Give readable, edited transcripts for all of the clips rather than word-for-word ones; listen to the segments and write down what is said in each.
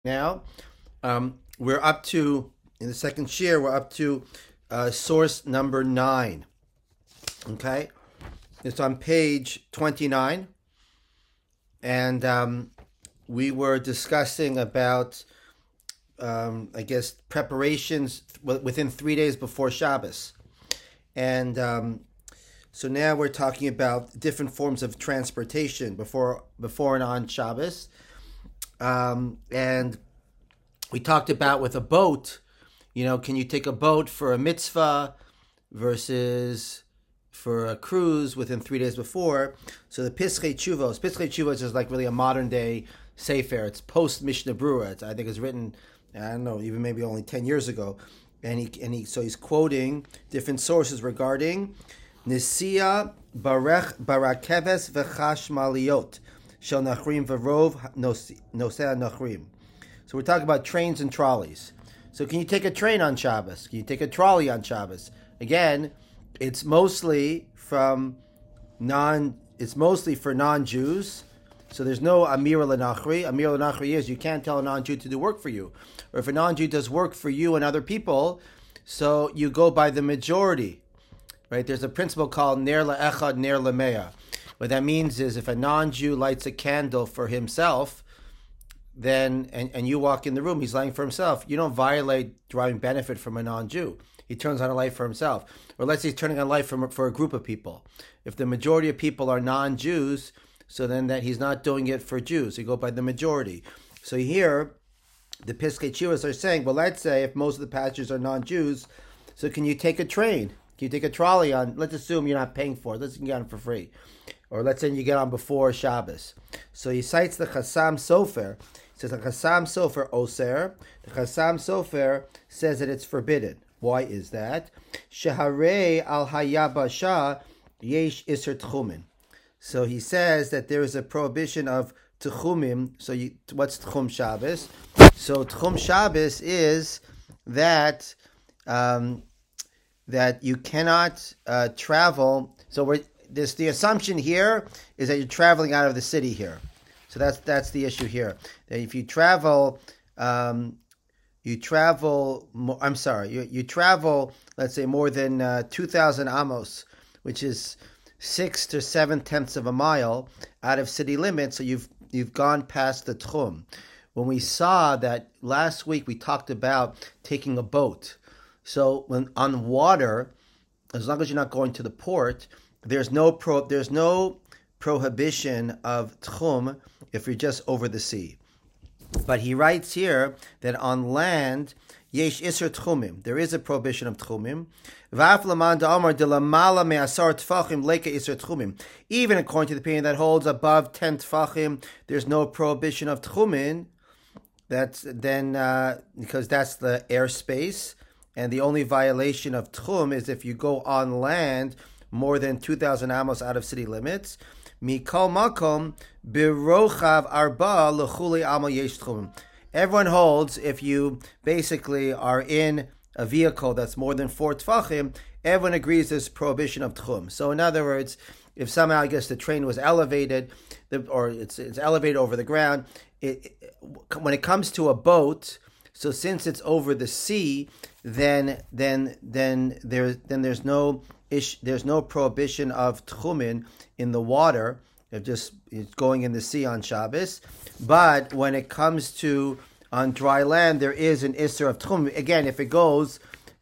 Now, we're up to, in the second share, we're up to source number 9. Okay? It's on page 29. And we were discussing about, preparations within 3 days before Shabbos. And so now we're talking about different forms of transportation before and on Shabbos. And we talked about with a boat, can you take a boat for a mitzvah versus for a cruise within 3 days before? So the Pischei Tshuvos is like really a modern day Sefer. It's post Mishnah Berurah. I think it's written, I don't know, even maybe only 10 years ago. So he's quoting different sources regarding Nisiya Barakeves V'chashmaliyot Shel Nachrim V'rov Nosei Nachrim. So we're talking about trains and trolleys. So can you take a train on Shabbos? Can you take a trolley on Shabbos? Again, it's mostly for non-Jews. So there's no Amir L'Nachri. Amir L'Nachri is you can't tell a non-Jew to do work for you. Or if a non-Jew does work for you and other people, so you go by the majority. Right? There's a principle called Ner La'echad, Ner La'mea. What that means is if a non-Jew lights a candle for himself, then and you walk in the room, he's lighting for himself. You don't violate deriving benefit from a non-Jew. He turns on a light for himself. Or let's say he's turning on a light for a group of people. If the majority of people are non-Jews, so then that he's not doing it for Jews. You go by the majority. So here, the Pischei Tshuvos are saying, well, let's say if most of the passengers are non-Jews, so can you take a train? Can you take a trolley on? Let's assume you're not paying for it. Let's get on for free. Or let's say you get on before Shabbos. So he cites the Chassam Sofer. He says the Chassam Sofer Oser. The Chassam Sofer says that it's forbidden. Why is that? Sheharei al hayabasha yesh iser tchumin. So he says that there is a prohibition of tchumim. So what's tchum Shabbos? So tchum Shabbos is that that you cannot travel. So the assumption here is that you're traveling out of the city here. So that's the issue here. That if you travel, you travel, let's say more than 2,000 amos, which is 6 to 7/10 of a mile out of city limits. So you've gone past the tchum. When we saw that last week, we talked about taking a boat. So when on water, as long as you're not going to the port, there's no prohibition of tchum if you're just over the sea. But he writes here that on land, yesh iser tchumim. There is a prohibition of tchumim. V'af laman da'amar de lamala me'asar tfachim leka iser tchumim. Even according to the opinion that holds above 10 tfachim, there's no prohibition of tchumin. That's then because that's the airspace, and the only violation of tchum is if you go on land more than 2,000 amos out of city limits. Mikol makom birochav arba lechuli amal yesh tchumim. Everyone holds if you basically are in a vehicle that's more than 4 tfachim, everyone agrees there's prohibition of tchum. So in other words, if somehow the train was elevated, or it's elevated over the ground, when it comes to a boat, so since it's over the sea, then there's no prohibition of tchumin in the water. It's going in the sea on Shabbos. But when it comes to on dry land, there is an isser of tchum. Again, if it goes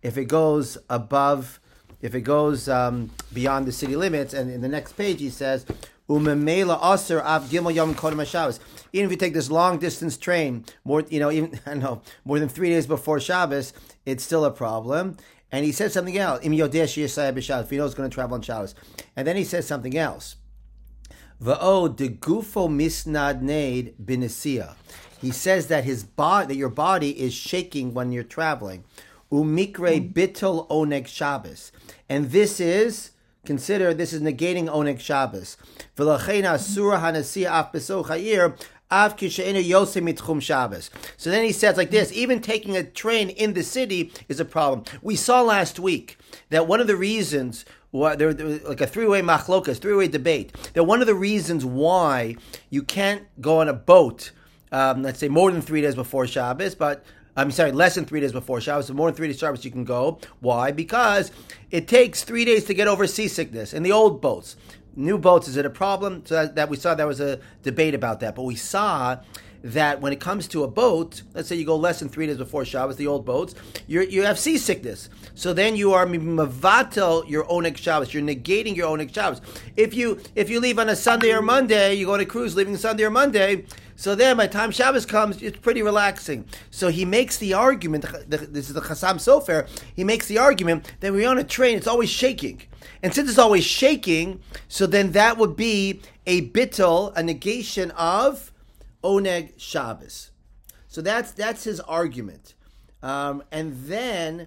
beyond the city limits, and in the next page he says, Umemela aser av gimel yom kodem Shabbos. Even if you take this long distance train, more than 3 days before Shabbos, it's still a problem. And he says something else. Im yodeh sheyisayah b'Shabbos. If he knows he's going to travel on Shabbos, and then he says something else. Va'o de gufo misnadneid b'nesiya. He says that your body is shaking when you're traveling. Umikre bittul oneg Shabbos, and this is negating oneg Shabbos. V'lachein asura hanasiya af besoch ha'ir av kisheinu yosem mitchum Shabbos. So then he says like this: even taking a train in the city is a problem. We saw last week that one of the reasons there was like a three-way machlokas, three-way debate, that one of the reasons why you can't go on a boat let's say more than 3 days before Shabbos, but I'm sorry, less than 3 days before Shabbos. So more than 3 days Shabbos you can go. Why? Because it takes 3 days to get over seasickness in the old boats. New boats, is it a problem? So that we saw there was a debate about that. But we saw that when it comes to a boat, let's say you go less than 3 days before Shabbos, the old boats, you have seasickness. So then you are mavatel your oneg Shabbos. You're negating your oneg Shabbos. If you leave on a Sunday or Monday, you go on a cruise leaving Sunday or Monday, so then by the time Shabbos comes, it's pretty relaxing. So he makes the argument, this is the Chassam Sofer, he makes the argument that when you're on a train, it's always shaking. And since it's always shaking, so then that would be a bittul, a negation of oneg Shabbos. So that's his argument. And then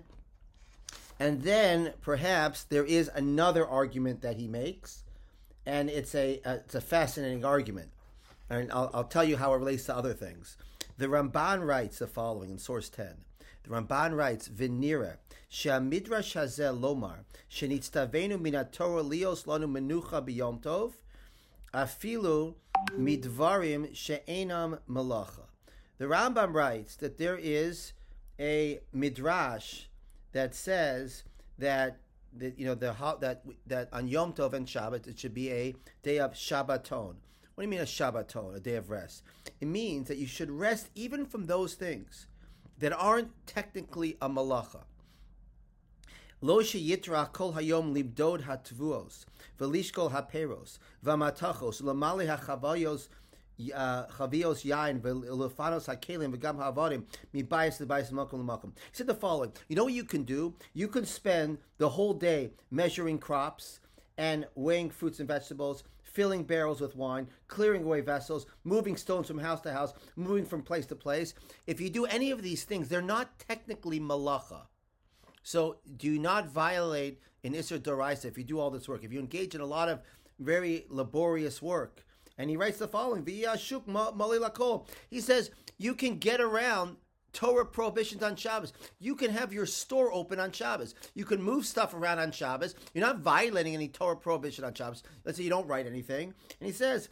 perhaps there is another argument that he makes, and it's a fascinating argument. And I'll tell you how it relates to other things. The Ramban writes the following in source 10. The Ramban writes, V'nira, she'amidrash hazeh lomar, she'nitztavenu min haTorah lios lanu menucha b'yom tov, afilu midvarim she'enam malacha. The Rambam writes that there is a midrash that says that that on Yom Tov and Shabbat it should be a day of Shabbaton. What do you mean a Shabbaton, a day of rest? It means that you should rest even from those things that aren't technically a malacha. Lo sheyitra kol hayom libdod hatvuos, velishkol haperos, vamatachos, lamali hachavayos, chavios yain, velufanos hakelim, v'gam ha'avadim, mibayis lebayis makom l'makom. He said the following: you know what you can do? You can spend the whole day measuring crops and weighing fruits and vegetables, filling barrels with wine, clearing away vessels, moving stones from house to house, moving from place to place. If you do any of these things, they're not technically malacha. So do not violate an Isser Doraisa if you do all this work. If you engage in a lot of very laborious work. And he writes the following, he says, you can get around Torah prohibitions on Shabbos. You can have your store open on Shabbos. You can move stuff around on Shabbos. You're not violating any Torah prohibition on Shabbos. Let's say you don't write anything. And he says,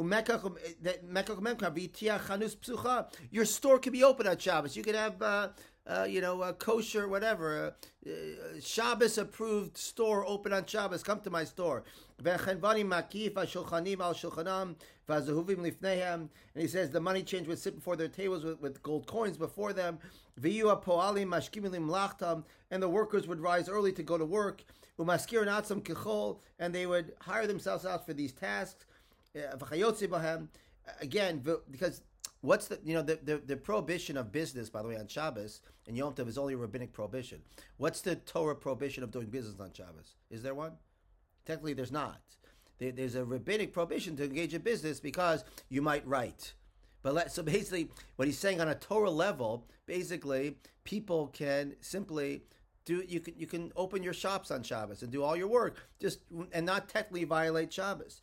your store can be open on Shabbos. You can have kosher, whatever, Shabbos approved store open on Shabbos. Come to my store. And he says the money change would sit before their tables with gold coins before them. And the workers would rise early to go to work. And they would hire themselves out for these tasks. Again, because what's the prohibition of business, by the way, on Shabbos and Yom Tov is only a rabbinic prohibition. What's the Torah prohibition of doing business on Shabbos? Is there one? Technically, there's not. There's a rabbinic prohibition to engage in business because you might write. So basically, what he's saying on a Torah level, basically, people can simply you can open your shops on Shabbos and do all your work, and not technically violate Shabbos.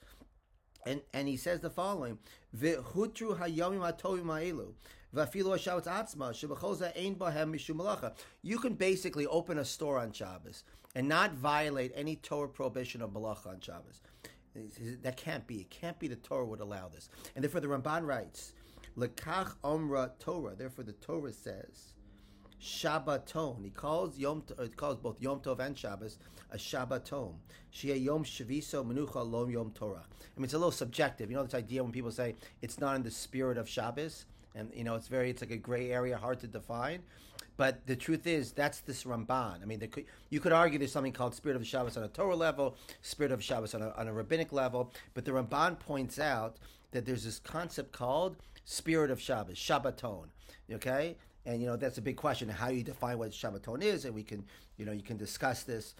And he says the following: V'hutru hayomim hatovim ha'elu, v'afilu ha'shabbat atzma, shebechol zeh ein bahem mishum malacha. You can basically open a store on Shabbos and not violate any Torah prohibition of malacha on Shabbos. That can't be. It can't be the Torah would allow this. And therefore the Ramban writes, Lekach Omra Torah. Therefore the Torah says, Shabbaton. He calls both Yom Tov and Shabbos a Shabbaton. Shia Yom Shaviso Menucha Lom Yom Torah. I mean, it's a little subjective. You know this idea when people say it's not in the spirit of Shabbos, and it's like a gray area, hard to define. But the truth is, that's this Ramban. I mean, you could argue there's something called spirit of Shabbos on a Torah level, spirit of Shabbos on a rabbinic level. But the Ramban points out that there's this concept called spirit of Shabbos, Shabbaton. Okay. And, that's a big question, how you define what Shabbaton is, and we can, you can discuss this.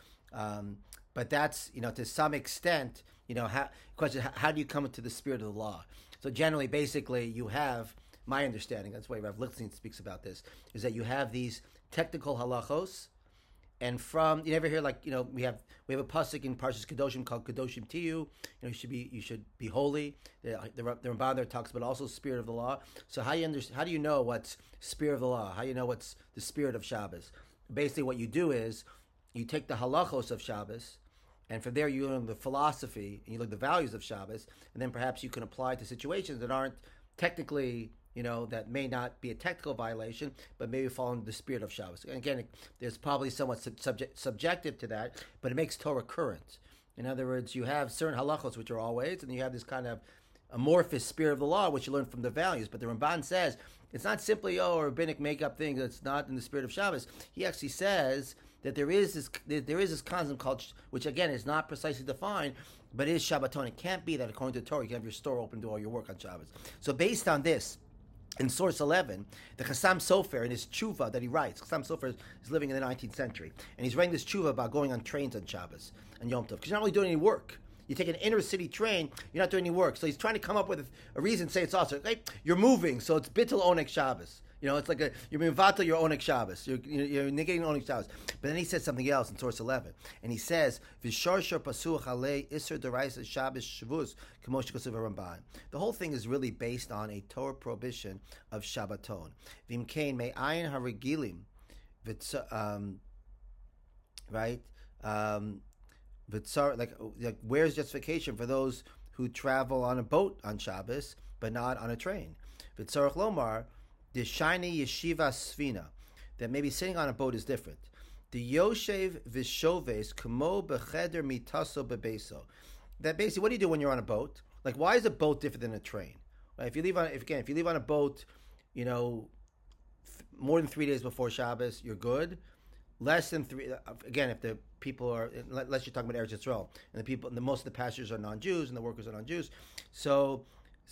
But that's, to some extent, how do you come into the spirit of the law? So generally, basically, you have, my understanding, that's why Rav Lichtenstein speaks about this, is that you have these technical halachos, and from, you ever hear we have a pasuk in Parshas Kedoshim called Kedoshim Tiyu, you should be holy. The Ramban there talks about also spirit of the law. So how do you know what's spirit of the law? How do you know what's the spirit of Shabbos? Basically what you do is, you take the halachos of Shabbos, and from there you learn the philosophy, and you learn the values of Shabbos, and then perhaps you can apply to situations that aren't technically that may not be a technical violation, but maybe fall into the spirit of Shabbos. And again, there's probably somewhat subjective to that, but it makes Torah current. In other words, you have certain halachos which are always, and you have this kind of amorphous spirit of the law, which you learn from the values. But the Ramban says it's not simply a rabbinic make-up thing that's not in the spirit of Shabbos. He actually says that there is this concept called, which again is not precisely defined, but is Shabbaton. It can't be that according to the Torah you can have your store open, do all your work on Shabbos. So based on this, in source 11, the Chassam Sofer in his tshuva that he writes, Chassam Sofer is living in the 19th century, and he's writing this tshuva about going on trains on Shabbos and Yom Tov, because you're not really doing any work. You take an inner city train, you're not doing any work. So he's trying to come up with a reason to say it's also, okay, you're moving, so it's bittul onek Shabbos. It's like you're mivatel your onek Shabbos. You're negating onek Shabbos. But then he says something else in source 11. And he says, V'shar shor pasuach alei iser deraisa Shabbos shavuz k'mosh kosev Ramban. The whole thing is really based on a Torah prohibition of Shabbaton. V'imkein me'ayin haragilim. Right? Like where's justification for those who travel on a boat on Shabbos, but not on a train? V'tzarech lomar, the shiny yeshiva sfina, that maybe sitting on a boat is different. The yoshev vishoves kamo becheder mitaso bebeso. That basically, what do you do when you're on a boat? Like, why is a boat different than a train? Right? If you leave on a boat, more than 3 days before Shabbos, you're good. Less than 3, again, if the people are, unless you're talking about Eretz Yisrael, and most of the passengers are non-Jews and the workers are non-Jews, so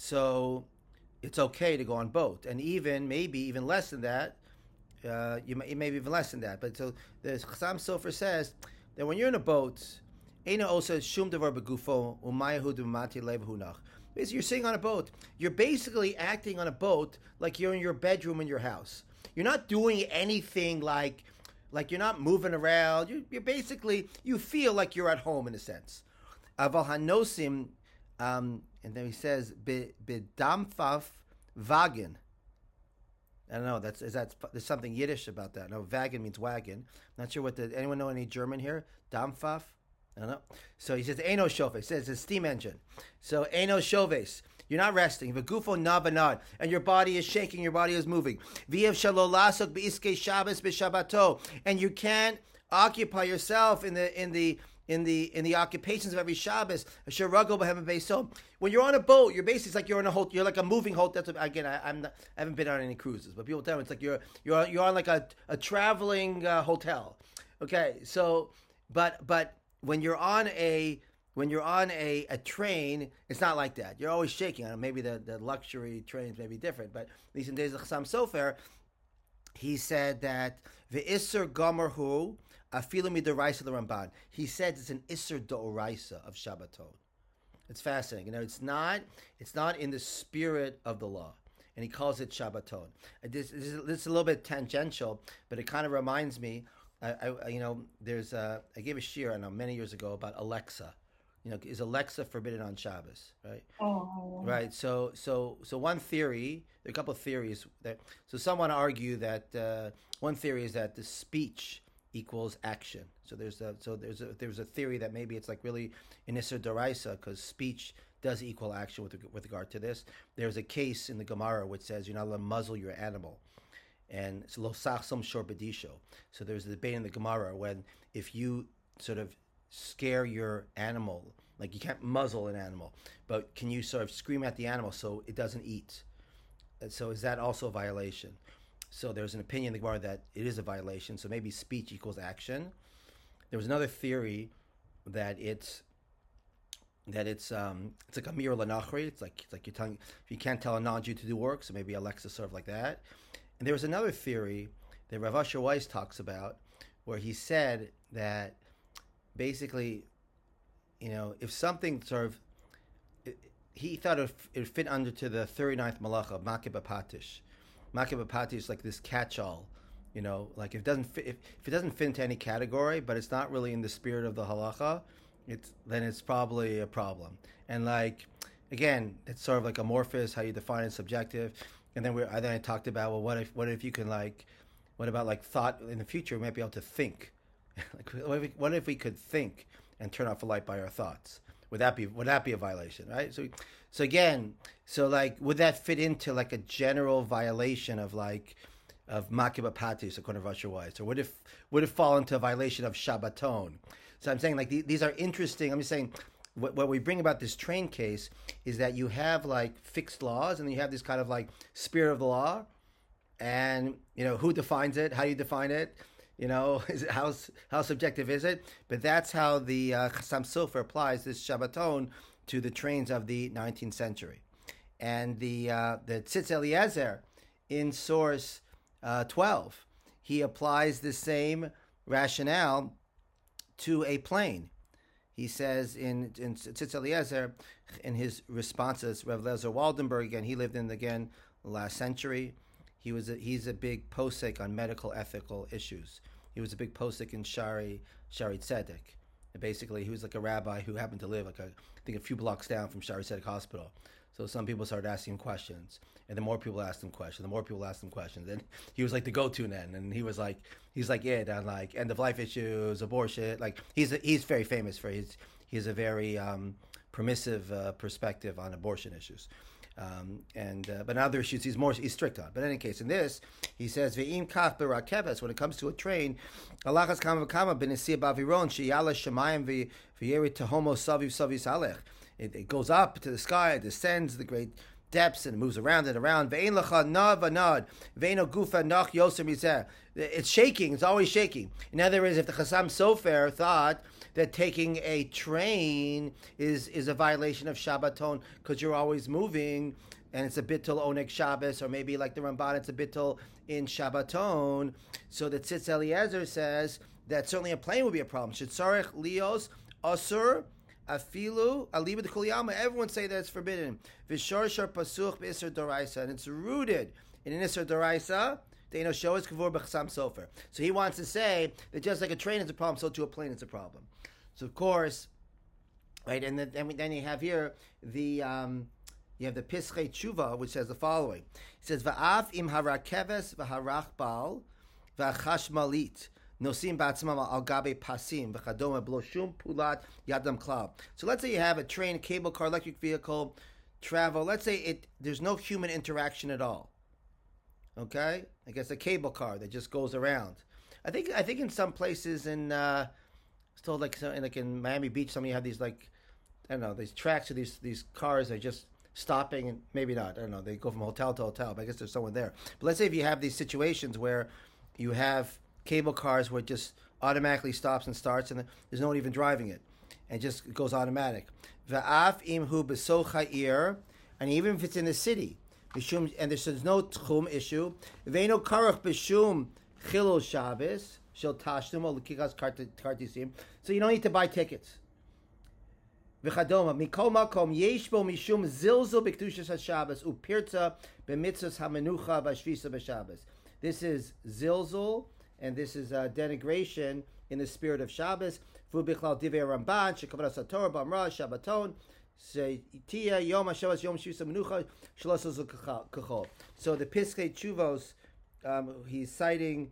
it's okay to go on boat, and maybe even less than that. Maybe even less than that. But so the Chassam Sofer says that when you're in a boat, Eina osa shum davar begufo umayahu d'mati levhunach. Basically, you're sitting on a boat. You're basically acting on a boat like you're in your bedroom in your house. You're not doing anything like you're not moving around. You're basically, you feel like you're at home in a sense. Aval hanosim, and then he says b'damfaf wagen. I don't know. There's something Yiddish about that. No, wagen means wagon. Not sure anyone know any German here? Dampfaf? I don't know. So he says Eino Shoves. Says it's a steam engine. So Eino Shoves. You're not resting. V'gufo navanad, and your body is shaking. Your body is moving. V'yev shalolasok b'iskei Shabbos b'Shabbato, and you can't occupy yourself in the occupations of every Shabbos. When you're on a boat, you're basically like you're like a moving hotel. That's again, I haven't been on any cruises, but people tell me it's like you're on like a traveling hotel. Okay, so but when you're on a train, it's not like that. You're always shaking. Maybe the luxury trains may be different, but at least in days of Chassam Sofer, he said that the Isser Gomer Hu Afilu Midoraisa the Ramban. He said it's an Isser Doraisa of Shabbaton. It's fascinating. It's not in the spirit of the law, and he calls it Shabbaton. This is a little bit tangential, but it kind of reminds me. I gave a shir many years ago about Alexa. Is Alexa forbidden on Shabbos? Right. Oh. Right. So one theory. There are a couple of theories that. So some want to argue that one theory is that the speech equals action. So there's a theory that maybe it's like really an Isser Doraisa because speech does equal action with regard to this. There's a case in the Gemara which says you're not allowed to muzzle your animal, and it's lo sachsam shor bedisho. So there's a debate in the Gemara when if you sort of scare your animal, like you can't muzzle an animal, but can you sort of scream at the animal so it doesn't eat? And so is that also a violation? So there's an opinion in the Gemara that it is a violation. So maybe speech equals action. There was another theory that it's like a mir lanachri. It's like you're telling if you can't tell a non-Jew to do work, so maybe Alexa sort of like that. And there was another theory that Rav Asher Weiss talks about, where he said that basically, if something sort of, he thought it would fit under to the 39th malacha, makeh b'patish. Makeh b'patish is like this catch-all, like if it doesn't fit into any category, but it's not really in the spirit of the halacha, then it's probably a problem. And like, again, it's sort of like amorphous, how you define it, subjective. And then I talked about, well, what if you can what about thought in the future we might be able to think? What if we could think and turn off a light by our thoughts? would that be a violation, right? So again, so like would that fit into like a general violation of like of Makiba Patis according to Rosh Weiss, or would it fall into a violation of Shabbaton? So I'm saying like these are interesting. I'm just saying what we bring about this train case is that you have like fixed laws, and then you have this kind of like spirit of the law, and who defines it, how do you define it, is it how subjective is it? But that's how the Chassam Sofer applies this Shabbaton to the trains of the 19th century, and the Tzitz Eliezer in source 12, he applies the same rationale to a plane. He says in Tzitz Eliezer, in his responses, Rev. Lezer Waldenberg, again, he lived in the last century. He's a big posek on medical ethical issues. He was a big posek in Shari Tzedek. And basically, he was like a rabbi who happened to live I think a few blocks down from Shari Tzedek Hospital. So some people started asking him questions, and the more people asked him questions, and he was like the go-to then, and he's like it on like end of life issues, abortion. Like he's very famous for he has a very permissive perspective on abortion issues, but in other issues he's strict on. But in any case, in this he says ve'im kach berakeves, when it comes to a train, alachas kama v'kama b'nesia b'aviron sheyala shemayim v'yeri tehomo saviv salech. It goes up to the sky, it descends the great depths, and it moves around and around. It's shaking, it's always shaking. In other words, if the Chassam Sofer thought that taking a train is a violation of Shabbaton because you're always moving, and it's a bittul oneg Shabbos, or maybe like the Ramban, it's a bittul in Shabbaton, so the Tzitz Eliezer says that certainly a plane would be a problem. Shetzarech lios asur afilu aliba de kuliyama. Everyone say that it's forbidden. V'shorshar pasuch b'isur doraisa, and it's rooted in an isur doraisa. Deino shows kavur b'chasam sofer. So he wants to say that just like a train is a problem, so too a plane is a problem. So of course, right, and then you have here the you have the Pischei Tshuva, which says the following. It says va'af im harakeves v'harachbal v'chashmalit nosim ba'atzmam al gabe pasim v'chadoma blo shum pulat yadam klal. So let's say you have a train, a cable car, electric vehicle, travel. Let's say there's no human interaction at all. Okay, I guess a cable car that just goes around. I think in some places in still like in Miami Beach, some of you have these like I don't know, these tracks or these cars are just stopping, and maybe not. I don't know. They go from hotel to hotel, but I guess there's someone there. But let's say if you have these situations where you have cable cars where it just automatically stops and starts, and there's no one even driving it, and it just goes automatic. Va'af imhu b'socha'ir, and even if it's in the city, and there's no tchum issue. Ve'eno karach b'shum chilul Shabbos shel tashdum or l'kikas kartisim. So you don't need to buy tickets. V'chadoma mikol makom yesh bo mishum zilzul b'kedushas haShabbos upirta b'mitzvos hamenucha v'ashvisa b'Shabbos. This is zilzul, and this is denigration in the spirit of Shabbos. V'u bichlal divei Ramban shekavadas haTorah b'amra Shabbaton se'tia yom haShabbos yom shvisa menucha shalosos kachol. So the Pischei Tshuvos, he's citing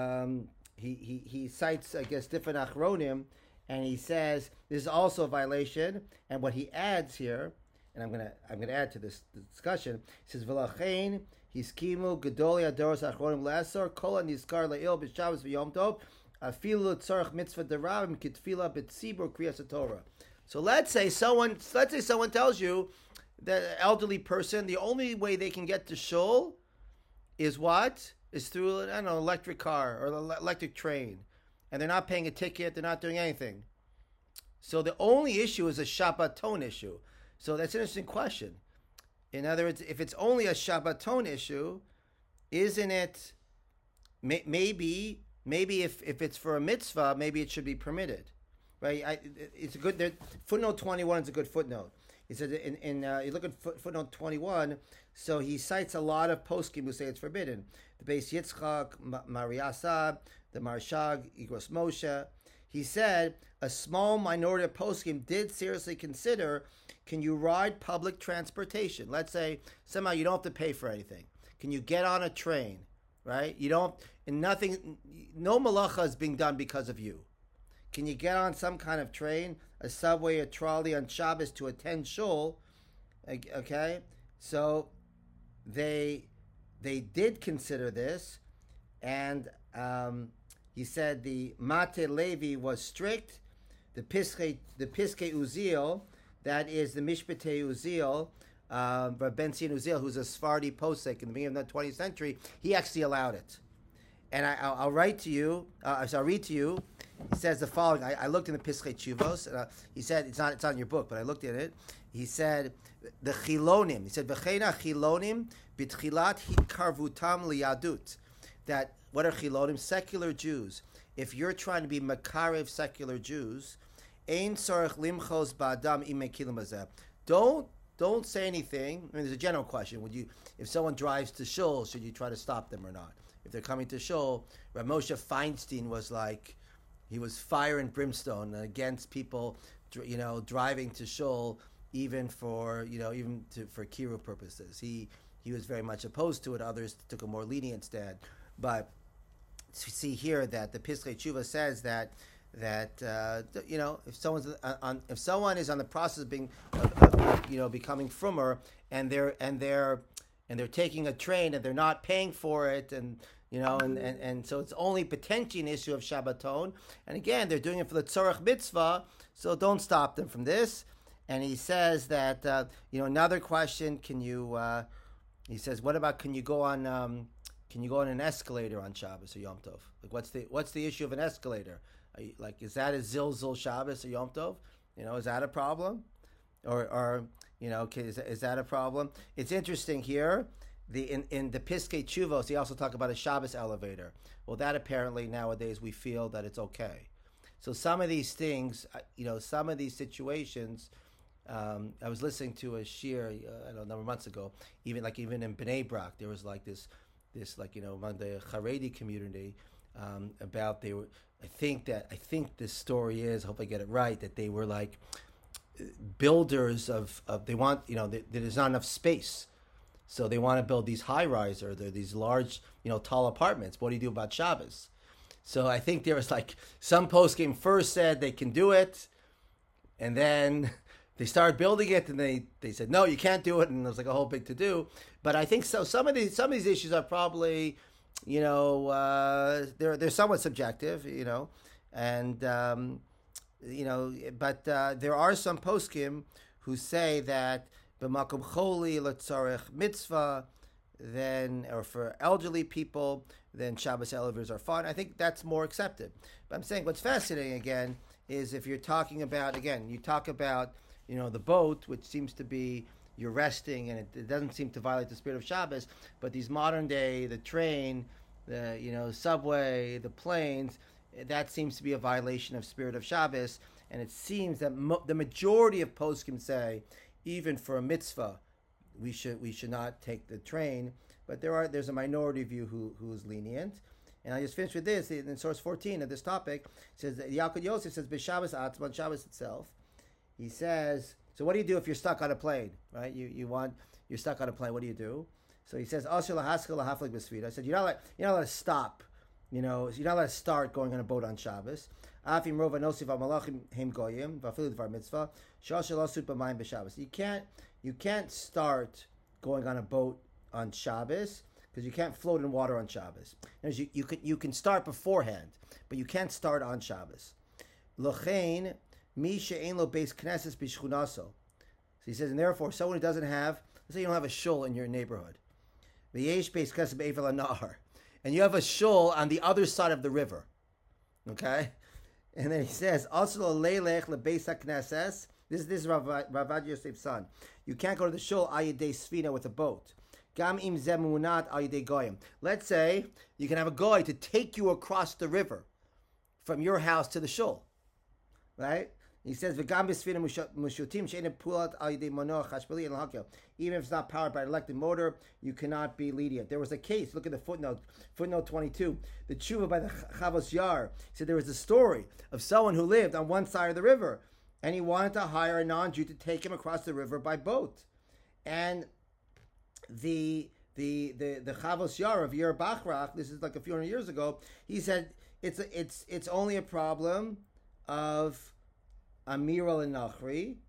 he cites I guess different achronim. And he says this is also a violation. And what he adds here, and I'm gonna add to this discussion, he says v'lachein hiskimu gedoli adoros achronim le'asor kol nizkar le'il b'Shabbos v'Yom Tov afilu tzarich mitzvah derabim kitfila b'tzibur kriyas Torah. So let's say someone tells you that an elderly person, the only way they can get to shul is what? Is through an electric car or an electric train. And they're not paying a ticket, they're not doing anything. So the only issue is a Shabbaton issue. So that's an interesting question. In other words, if it's only a Shabbaton issue, isn't it, maybe if it's for a mitzvah, maybe it should be permitted. Right? It's a good, footnote 21 is a good footnote. He said, you look at footnote 21, so he cites a lot of poskim who say it's forbidden. The Beis Yitzchak, Mariasab, the Marshag, Igros Moshe. He said a small minority of poskim did seriously consider, can you ride public transportation? Let's say somehow you don't have to pay for anything. Can you get on a train, right? You don't, and nothing, no malacha is being done because of you. can you get on some kind of train, a subway, a trolley on Shabbos to attend shul? Okay, so they did consider this, and he said the Mate Levi was strict. The Piskei Uziel, that is the Mishpatei Uziel, Ben Sion Uziel, who's a Sephardi posek in the beginning of the 20th century, he actually allowed it. And I'll write to you. I'll read to you. He says the following. I looked in the Piskei Tshuvos. He said it's not in your book, but I looked at it. He said the Chilonim. He said v'cheina Chilonim b'tchilat hitkarvutam liyadut. That what are Chilonim? Secular Jews. If you're trying to be makarev secular Jews, ein tzarich limchos ba'adam im mekilim hazeh. Don't say anything. I mean, there's a general question. If someone drives to shul, should you try to stop them or not? If they're coming to shul, Rav Moshe Feinstein was like, he was fire and brimstone against people, driving to shul, even for kiru purposes. He was very much opposed to it. Others took a more lenient stand. But see here that the Piskei Tshuva says that if someone is on the process of being becoming frumer, and they're taking a train and they're not paying for it, and so it's only potentially an issue of Shabbaton, and again they're doing it for the tzorach mitzvah, so don't stop them from this. And he says that another question, he says, what about can you go on an escalator on Shabbos or Yom Tov? Like what's the issue of an escalator? Is that a zilzul Shabbos or Yom Tov? Is that a problem? Or is that a problem? It's interesting here. In the Piskei Tshuvos, they also talk about a Shabbos elevator. Well, that apparently nowadays we feel that it's okay. So some of these things, some of these situations. I was listening to a shir, a number of months ago. Even in Bnei Brak, there was this among the Haredi community about they were. I think this story is. I hope I get it right. That they were like builders of they want there's not enough space, so they want to build these high rise or these large tall apartments. What do you do about Shabbos? So I think there was some poskim first said they can do it, and then they started building it, and they said no, you can't do it, and it was a whole big to do. But I think so. Some of these issues are probably they're somewhat subjective, and but there are some poskim who say that b'makom choli letzarech mitzvah, or for elderly people, then Shabbos elevators are fine. I think that's more accepted. But I'm saying what's fascinating again is if you're talking about you talk about the boat, which seems to be you're resting and it doesn't seem to violate the spirit of Shabbos, but these modern day, the train, the subway, the planes, that seems to be a violation of spirit of Shabbos. And it seems that the majority of poskim say, even for a mitzvah, we should not take the train. But there's a minority view who's lenient. And I just finished with this in source 14 of this topic. It says that Yalkut Yosef says b'Shabbos atzma, on Shabbos itself. He says, so what do you do if you're stuck on a plane, right? You're stuck on a plane. What do? So he says, Asher lahaskel lahaflik b'svida. I said, you're not allowed to stop. You're not allowed to start going on a boat on Shabbos. Afim rova nosif malachim hem goyim vafilu dvar mitzvah shashel asut b'mayim b'Shabbos. You can't start going on a boat on Shabbos because you can't float in water on Shabbos. You can start beforehand, but you can't start on Shabbos. Lochein mi she'ein lo beis knesses b'shchunaso. So he says, and therefore, someone who doesn't have, let's say you don't have a shul in your neighborhood, v'yesh beis knesses be'evel hanahar, and you have a shul on the other side of the river, okay? And then he says, also leilech lebeis haknesses. This is Ravad Yosef's son. You can't go to the shul ayidei sfina with a boat. Gam im zemunat ayidei goyim. Let's say you can have a goy to take you across the river from your house to the shul, right? He says, "V'gam b'sfina mushutim she'enim pulat ayidei manoach hashpali and lahakel." Even if it's not powered by an electric motor, you cannot be lenient. There was a case. Look at the footnote 22. The tshuva by the Chavos Yar said there was a story of someone who lived on one side of the river, and he wanted to hire a non-Jew to take him across the river by boat. And the Chavos Yar of Yer Bachrach, this is like a few hundred years ago, he said it's only a problem of Amir al-Nakhri,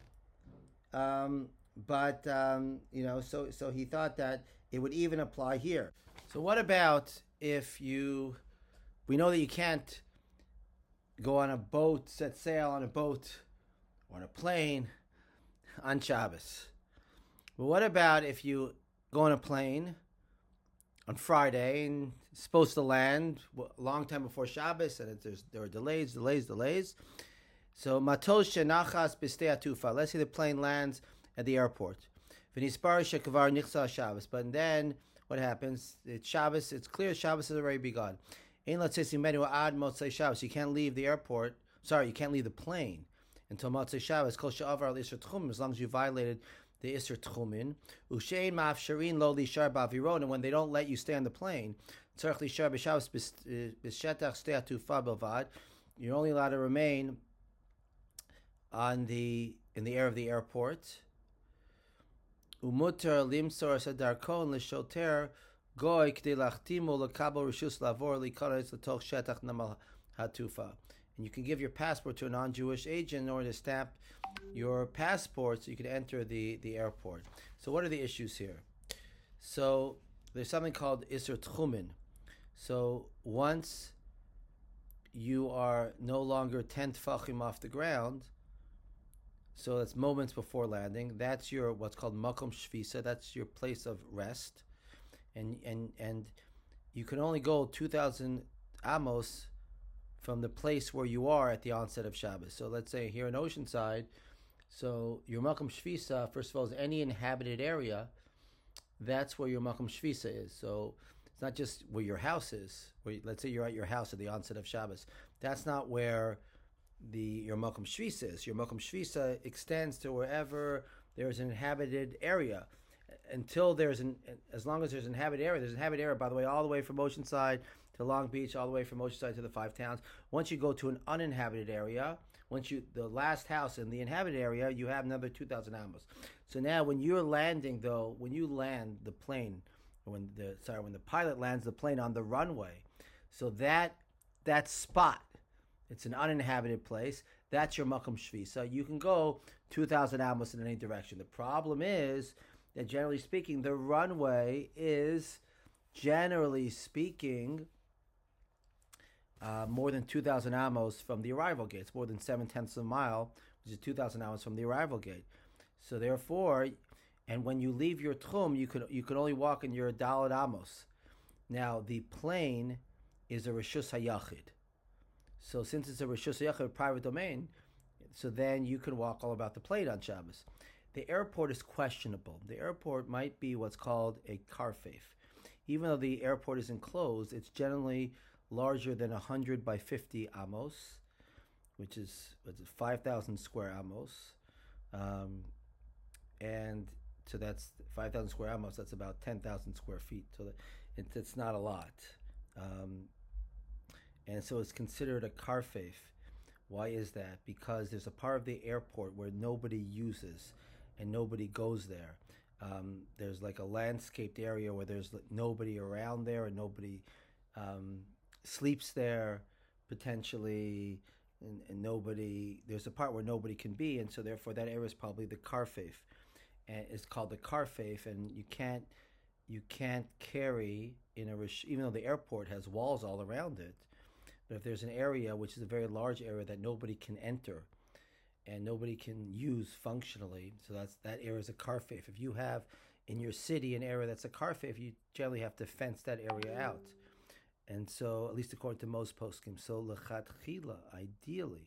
but so he thought that it would even apply here. So what about if we know that you can't go on a boat, set sail on a boat or on a plane on Shabbos. But what about if you go on a plane on Friday and it's supposed to land a long time before Shabbos, and there are delays. So matos shenachas b'stei atufa. Let's say the plane lands at the airport. V'nispar shekavar nichsa Shabbos. But then what happens? It's Shabbos. It's clear Shabbos has already begun. Ein latzis imenu ad motzei Shabbos. You can't leave the airport. Sorry, you can't leave the plane until motzei Shabbos. Kol she'avar al isur tchumin. As long as you violated the isur tchumin. Ushein ma'afsharin lo lishar ba'aviron. And when they don't let you stay on the plane, tzarich lishar b'Shabbos b'shetach stei atufa belvad. You're only allowed to remain in the air of the airport. Umutar limsor sadarkon l'shoter goy k'dei lachtimu l'kabel rishus lavor l'ikaretz l'toch shetach namal hatufa. And you can give your passport to a non-Jewish agent in order to stamp your passport so you can enter the airport. So what are the issues here? So there's something called Isur Tchumin. So once you are no longer 10 tfachim off the ground, so that's moments before landing, that's your what's called Makom Shvisa, that's your place of rest. And you can only go 2,000 amos from the place where you are at the onset of Shabbos. So let's say here in Oceanside, so your Makom Shvisa, first of all, is any inhabited area. That's where your Makom Shvisa is. So it's not just where your house is. Let's say you're at your house at the onset of Shabbos. That's not where your Makom Shvisa is. Your Makom Shvisa extends to wherever there's an inhabited area. Until as long as there's an inhabited area, there's an inhabited area, by the way, all the way from Oceanside to Long Beach, all the way from Oceanside to the 5 towns. Once you go to an uninhabited area, the last house in the inhabited area, you have another 2,000 amos. So now when you land the plane, when the pilot lands the plane on the runway, so that spot, it's an uninhabited place, that's your Makom Shvisa. You can go 2,000 amos in any direction. The problem is that generally speaking, the runway is, generally speaking, more than 2,000 amos from the arrival gate. It's more than 7/10 of a mile, which is 2,000 amos from the arrival gate. So therefore, and when you leave your tchum, you could only walk in your daled amos. Now the plane is a reshus hayachid. So since it's a reshus hayachid, private domain, so then you can walk all about the plane on Shabbos. The airport is questionable. The airport might be what's called a karfeif. Even though the airport is enclosed, it's generally larger than 100 by 50 amos, which is 5,000 square amos. And so that's 5,000 square amos, that's about 10,000 square feet. So it's not a lot. And so it's considered a karfeif. Why is that? Because there's a part of the airport where nobody uses and nobody goes there. There's like a landscaped area where there's nobody around there and nobody sleeps there potentially, and nobody. There's a part where nobody can be, and so therefore that area is probably the karfeif, and it's called the karfeif. And you can't carry in even though the airport has walls all around it, but if there's an area which is a very large area that nobody can enter and nobody can use functionally, so that area is a karfeif. If you have in your city an area that's a karfeif, you generally have to fence that area out. And so, at least according to most poskim, so lechatchila, ideally,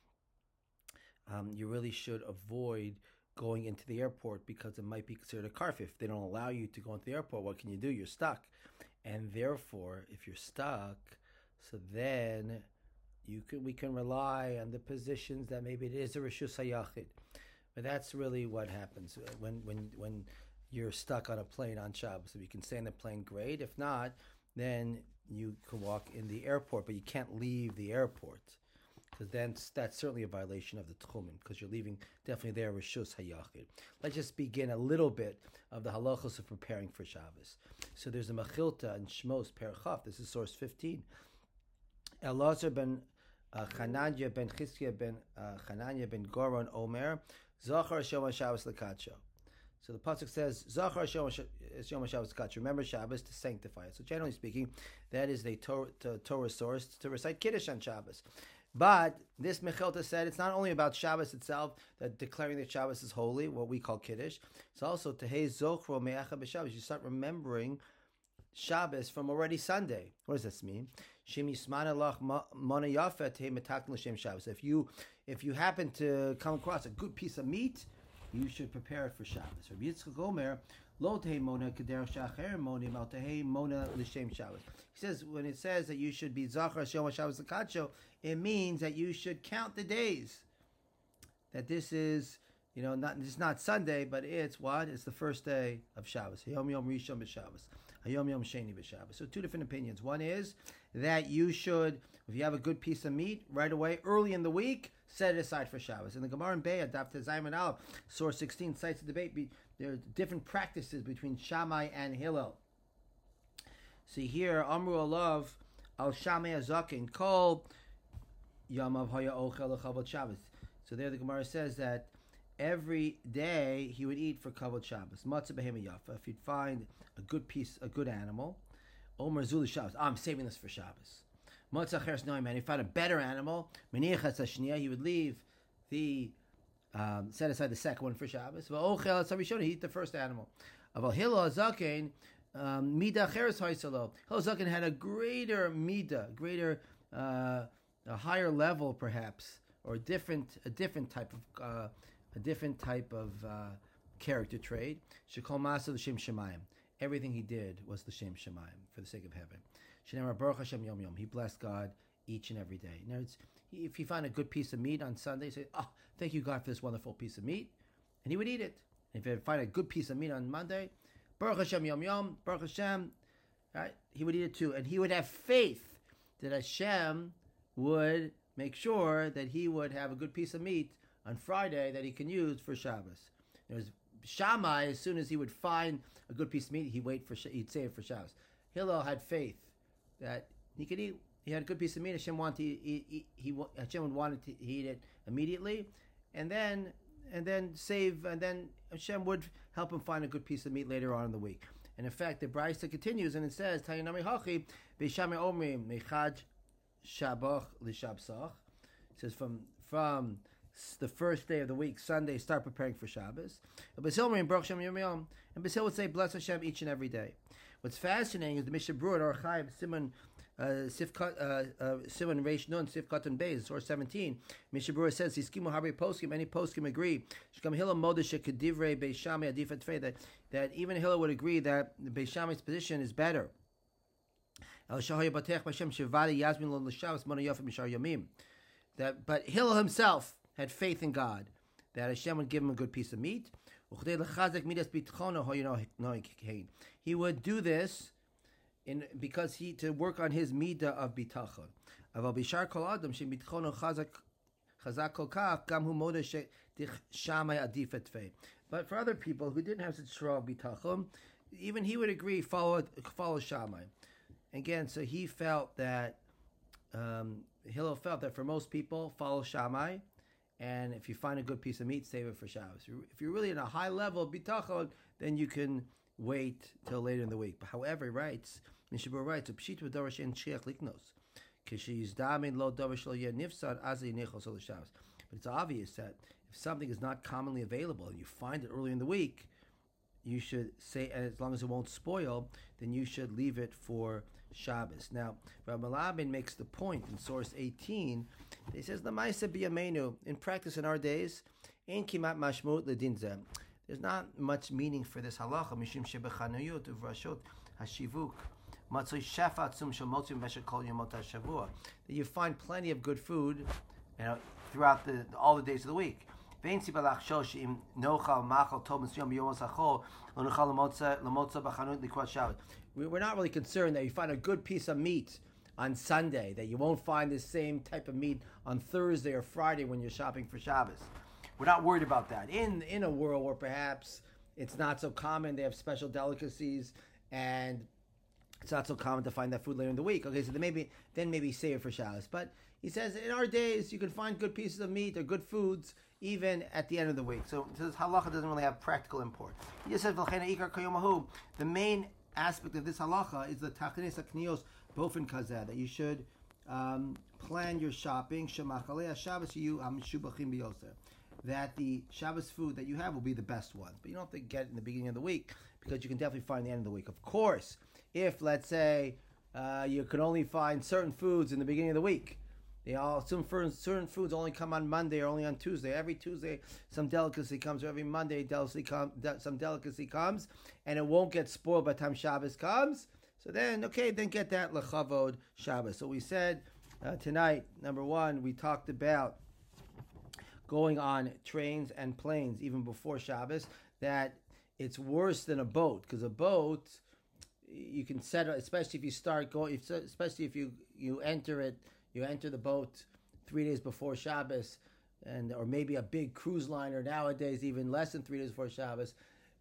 you really should avoid going into the airport because it might be considered a karfeif. If they don't allow you to go into the airport, what can you do? You're stuck. And therefore, if you're stuck, so then we can rely on the positions that maybe it is a reshus hayachid. But that's really what happens when you're stuck on a plane on Shabbos. If you can stay in the plane, great. If not, then you can walk in the airport, but you can't leave the airport, because then that's certainly a violation of the tchumen, because you're leaving definitely there reshus hayachid. Let's just begin a little bit of the halachos of preparing for Shabbos. So there's a mechilta in Shmos Perachaf. This is source 15. Elazar ben Chananya ben Chizkiah ben Chananya ben Goron Omer, Zachar Hashem Shabbos Lekacho. So the pasuk says, "Zachar Hashem Shabbos Lekacho." Remember Shabbos to sanctify it. So generally speaking, that is the Torah source to recite Kiddush on Shabbos. But this Mechilta said it's not only about Shabbos itself, that declaring that Shabbos is holy, what we call Kiddush. It's also Tehei Zochro Me'acha B'Shabbos. You start remembering Shabbos from already Sunday. What does this mean? If you happen to come across a good piece of meat, you should prepare it for Shabbos. Rabbi Yitzchak Omer, he says when it says that you should be Zachar Shom Shabbos Lekacho, it means that you should count the days. That this is, it's not Sunday, but it's what? It's the first day of Shabbos. Hayom Yom Rishon b'Shabbos. Hayom Yom Sheni b'Shabbos. So two different opinions. One is that you should, if you have a good piece of meat, right away, early in the week, set it aside for Shabbos. And the Gemara in Be'ah, Daf Tezayim Aleph, source 16, cites the debate. There are different practices between Shammai and Hillel. See here, Amru Alav, Al Shammai Azakin, Kol Yamav Haya Ochel Lechavot Shabbos. So there the Gemara says that every day he would eat for Kavod Shabbos. Matzah behema yafa. If he'd find a good animal, Omer Zuli Shabbos. I'm saving this for Shabbos. Matzah cheres noim. He found a better animal. Meniachas hashniya. He would leave the set aside the second one for Shabbos. Va'ochel tzarishon. He eat the first animal. Aval Hillel Zaken mida cheres haisalo. Hillel Zaken had a greater mida, a higher level perhaps, or a different type of character trait. Shekol Masa L'Shem Shemayim. Everything he did was L'Shem Shemayim, for the sake of heaven. Shenemar Baruch Hashem Yom Yom. He blessed God each and every day. Now, if you find a good piece of meat on Sunday, say, "Oh, thank you God for this wonderful piece of meat," and he would eat it. And if you find a good piece of meat on Monday, Baruch Hashem Yom Yom, Baruch Hashem, right? He would eat it too, and he would have faith that Hashem would make sure that he would have a good piece of meat on Friday that he can use for Shabbos. There's Shammai, as soon as he would find a good piece of meat, he'd save it for Shabbos. Hillel had faith that he could eat. He had a good piece of meat. Hashem wanted to Hashem wanted to eat it immediately, and then Hashem would help him find a good piece of meat later on in the week. And in fact, the Brisa continues and it says, "Tayanami hachi be'shamei omrim mechad shabach l'shabsach." It says from the first day of the week, Sunday, start preparing for Shabbos. And Basil would say, "Bless Hashem each and every day." What's fascinating is the Mishnah Berurah at Or Chaim Simon Reish Nun Sif Katan Beis, source 17. Mishnah Berurah says, "Hiskimu Harbe Poskim." Any Poskim agree Shkam Hillel Modesh Kedivrei Beis Shammai Adif Atfei, that even Hillel would agree that Beis Shammai's position is better. But Hillel himself had faith in God that Hashem would give him a good piece of meat. He would do this because to work on his midah of bitachon. But for other people who didn't have such strong bitachon, even he would agree follow Shammai. Again, so he felt that Hillel felt that for most people, follow Shammai, and if you find a good piece of meat, save it for Shabbos. If you're really in a high level of bitachon, then you can wait till later in the week. But however, he writes, Mishnah Berurah writes, "Pshit v'darash en sheiach liknos, k'sheyizdamin lo darash lo yeh nifsad azay nechos ol Shabbos." But it's obvious that if something is not commonly available and you find it early in the week, you should say, and as long as it won't spoil, then you should leave it for Shabbos. Now, Rabbi Malabin makes the point in source 18. He says, "L'maisa b'yameinu." In practice in our days, ein kimat mashmut ledin zeh. There's not much meaning for this halacha. Mishum shebechanuyot uvrashot hashivuk matzoi shefa tzum shel v'shel kol yomot hashavua. That you find plenty of good food, throughout all the days of the week. We're not really concerned that you find a good piece of meat on Sunday, that you won't find the same type of meat on Thursday or Friday when you're shopping for Shabbos. We're not worried about that. In a world where perhaps it's not so common, they have special delicacies, and It's not so common to find that food later in the week. Okay, so then maybe save it for Shabbos. But he says in our days you can find good pieces of meat or good foods even at the end of the week. So this halacha doesn't really have practical import. He just says the main aspect of this halacha is the tachnis aknios bofen kazeh, that you should plan your shopping. Shemachalei Shabbos you amishubachim biyoser, that the Shabbos food that you have will be the best ones. But you don't have to get it in the beginning of the week, because you can definitely find the end of the week. Of course, if, let's say, you can only find certain foods in the beginning of the week, certain foods only come on Monday or only on Tuesday. Every Tuesday, some delicacy comes, or every Monday, some delicacy comes, and it won't get spoiled by the time Shabbos comes. So then, then get that lechavod Shabbos. So we said tonight, number one, we talked about going on trains and planes even before Shabbos, that it's worse than a boat, because a boat, you can set up, especially if you start going, especially if you enter the boat 3 days before Shabbos, or maybe a big cruise liner nowadays, even less than 3 days before Shabbos,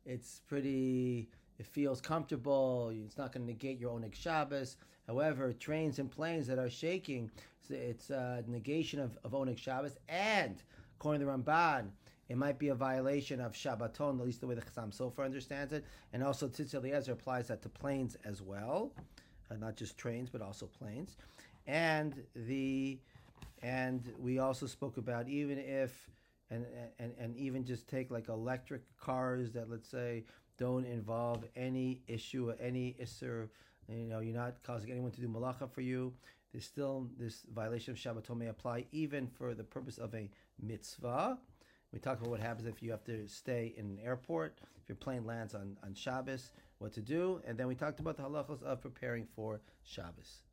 it feels comfortable. It's not going to negate your own Shabbos. However, trains and planes that are shaking, it's a negation of Oneg Shabbos, and according to the Ramban, it might be a violation of Shabbaton, at least the way the Chassam Sofer understands it. And also Tzitz Eliezer applies that to planes as well, not just trains, but also planes. And we also spoke about even if, and even just take like electric cars that, let's say, don't involve any issue, any isser, you're not causing anyone to do malacha for you, there's still this violation of Shabbaton may apply even for the purpose of a mitzvah. We talked about what happens if you have to stay in an airport, if your plane lands on Shabbos, what to do, and then we talked about the halachos of preparing for Shabbos.